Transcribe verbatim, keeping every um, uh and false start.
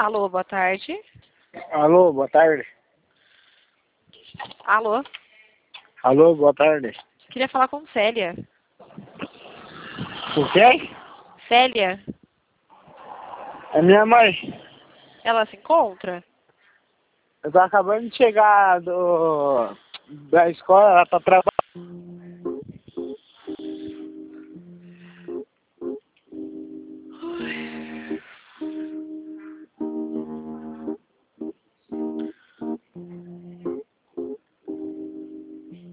Alô, boa tarde. Alô, boa tarde. Alô, Alô, boa tarde. queria falar com Célia. O quê? Célia, É minha mãe. ela se encontra? Eu tô acabando de chegar do, da escola, ela tá trabalhando.